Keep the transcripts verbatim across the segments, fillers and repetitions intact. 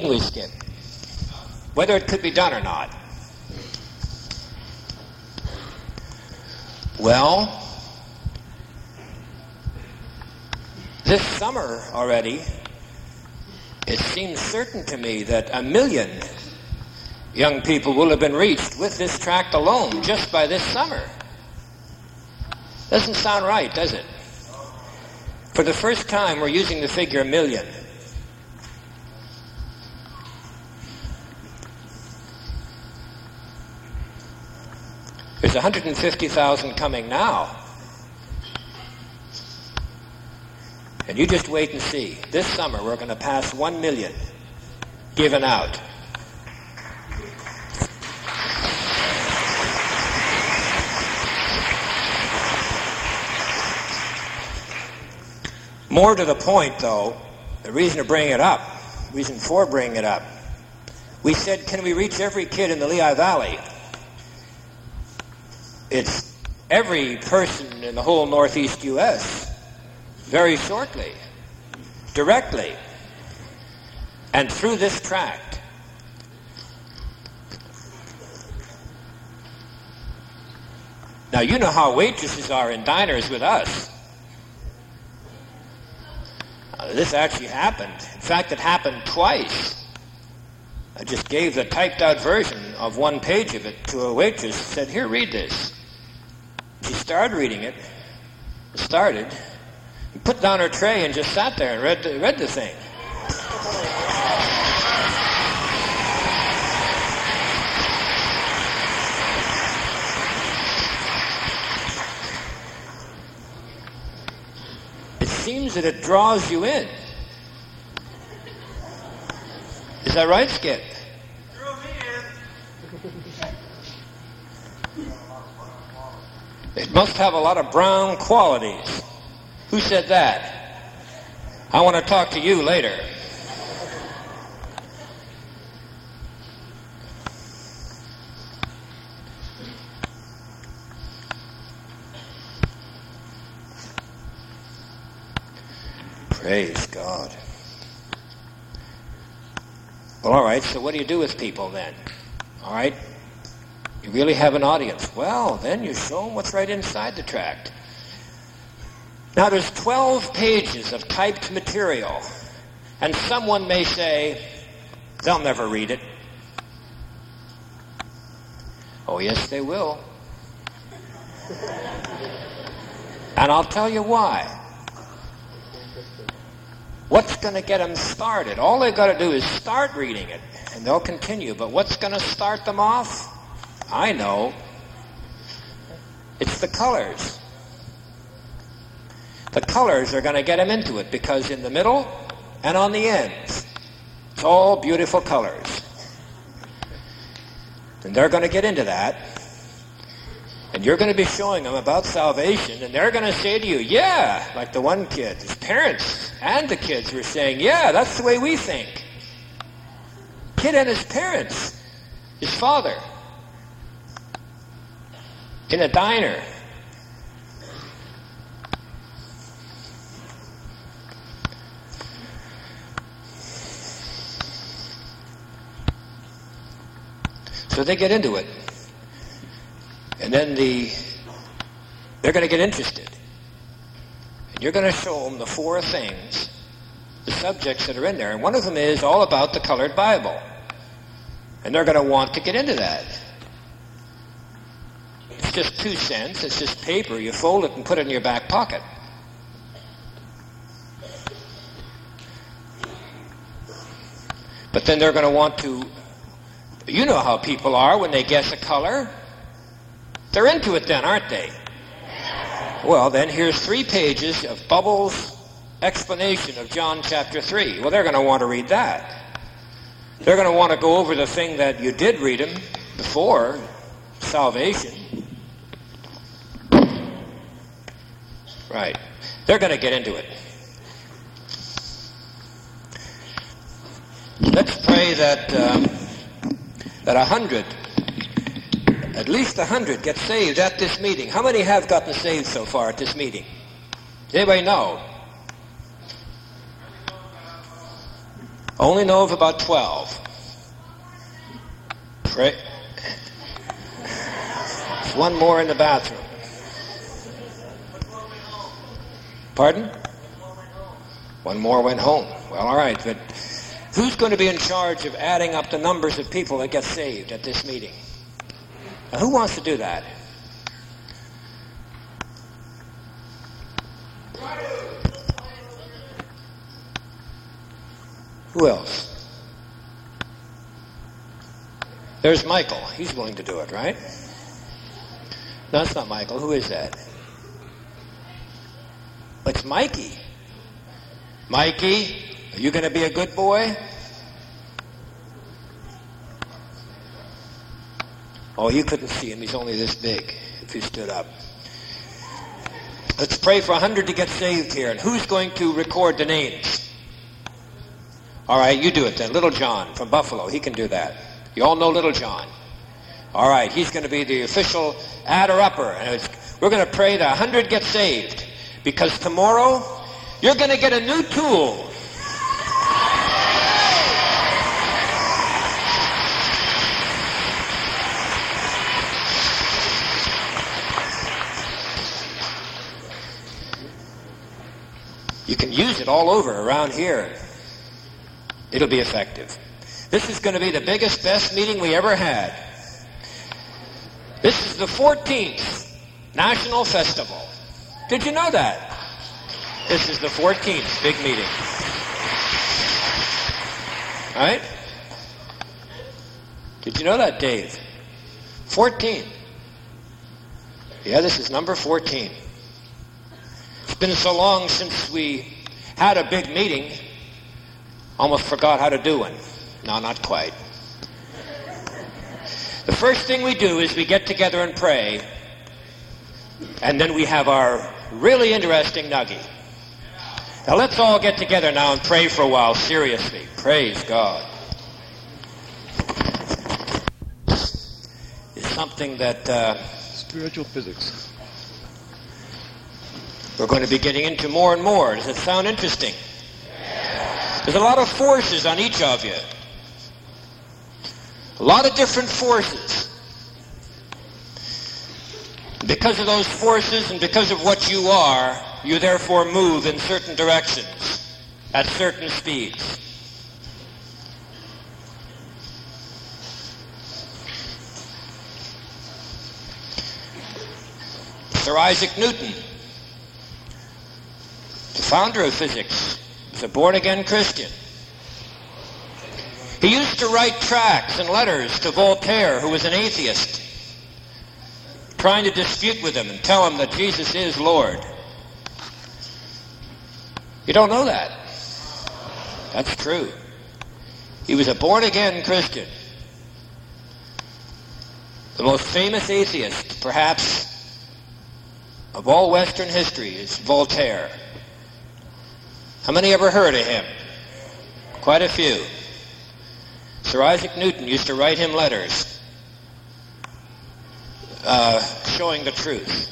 didn't we, Skip? Whether it could be done or not. Well, this summer already, it seems certain to me that a million young people will have been reached with this tract alone just by this summer. Doesn't sound right, does it? For the first time, we're using the figure a million. There's one hundred fifty thousand coming now. And you just wait and see. This summer, we're going to pass one million given out. More to the point, though, the reason to bring it up, reason for bringing it up, we said, can we reach every kid in the Lehigh Valley? It's every person in the whole northeast U S very shortly, directly, and through this tract. Now, you know how waitresses are in diners with us. Uh, this actually happened. In fact, it happened twice. I just gave the typed out version of one page of it to a waitress, said, here, read this. She started reading it, started, and put down her tray and just sat there and read the, read the thing. It seems that it draws you in. Is that right, Skip? It must have a lot of brown qualities. Who said that? I want to talk to you later. Praise God. Well, all right, so what do you do with people then? All right? You really have an audience. Well, then you show them what's right inside the tract. Now, there's twelve pages of typed material, and someone may say, they'll never read it. Oh, yes, they will. And I'll tell you why. What's going to get them started? All they've got to do is start reading it, and they'll continue. But what's going to start them off? I know. It's the colors. The colors are going to get them into it, because in the middle and on the ends, it's all beautiful colors. And they're going to get into that. And you're going to be showing them about salvation, and they're going to say to you, yeah, like the one kid, his parents and the kids were saying, yeah, that's the way we think. Kid and his parents, his father, in a diner. So they get into it. And then the they're going to get interested. And you're going to show them the four things, the subjects that are in there. And one of them is all about the colored Bible. And they're going to want to get into that. It's just two cents. It's just paper. You fold it and put it in your back pocket. But then they're going to want to, you know how people are when they guess a color. They're into it then, aren't they? Well, then here's three pages of Bubbles' explanation of John chapter three. Well, they're going to want to read that. They're going to want to go over the thing that you did read them before, salvation. Right. They're going to get into it. Let's pray that um, that a hundred, at least a hundred, get saved at this meeting. How many have gotten saved so far at this meeting? Does anybody know? Only know of about twelve. Pray. There's one more in the bathroom. Pardon? One more went home. Well, all right, but who's going to be in charge of adding up the numbers of people that get saved at this meeting? Now, who wants to do that? Who else? There's Michael. He's willing to do it, right? No, it's not Michael. Who is that? It's Mikey. Mikey, are you going to be a good boy? Oh, you couldn't see him. He's only this big if he stood up. Let's pray for a hundred to get saved here. And who's going to record the names? All right, you do it then. Little John from Buffalo, he can do that. You all know Little John. All right, he's going to be the official adder-upper. And it's, we're going to pray that a hundred get saved. Because tomorrow, you're going to get a new tool. You can use it all over around here. It'll be effective. This is going to be the biggest, best meeting we ever had. This is the fourteenth National Festival. Did you know that? This is the fourteenth big meeting. All right? Did you know that, Dave? fourteen. Yeah, this is number fourteen. It's been so long since we had a big meeting, almost forgot how to do one. No, not quite. The first thing we do is we get together and pray, and then we have our really interesting nuggie. Now let's all get together now and pray for a while, seriously. Praise God. It's something that uh, spiritual physics we're going to be getting into more and more. Does it sound interesting? There's a lot of forces on each of you. A lot of different forces. Because of those forces and because of what you are, you therefore move in certain directions at certain speeds. Sir Isaac Newton, the founder of physics, was a born-again Christian. He used to write tracts and letters to Voltaire, who was an atheist, trying to dispute with him and tell him that Jesus is Lord. You don't know that. That's true. He was a born-again Christian. The most famous atheist, perhaps, of all Western history is Voltaire. How many ever heard of him? Quite a few. Sir Isaac Newton used to write him letters uh, showing the truth.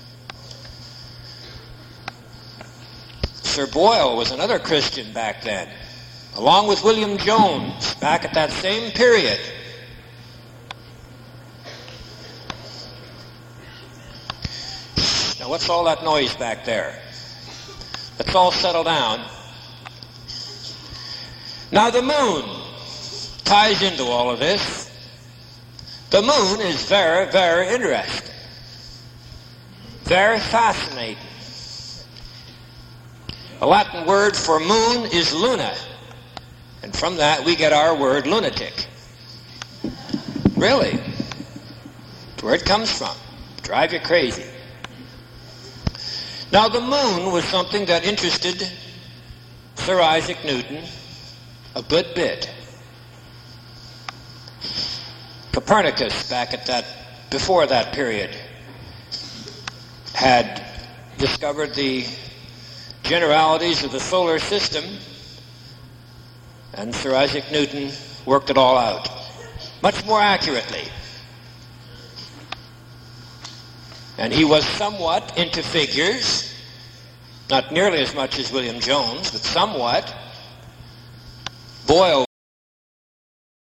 Sir Boyle was another Christian back then, along with William Jones back at that same period. Now what's all that noise back there? Let's all settle down. Now the moon ties into all of this. The moon is very, very interesting. Very fascinating. The Latin word for moon is luna. And from that we get our word lunatic. Really? That's where it comes from. Drive you crazy. Now the moon was something that interested Sir Isaac Newton a good bit. Copernicus, back at that, before that period, had discovered the generalities of the solar system, and Sir Isaac Newton worked it all out, much more accurately. And he was somewhat into figures, not nearly as much as William Jones, but somewhat. boil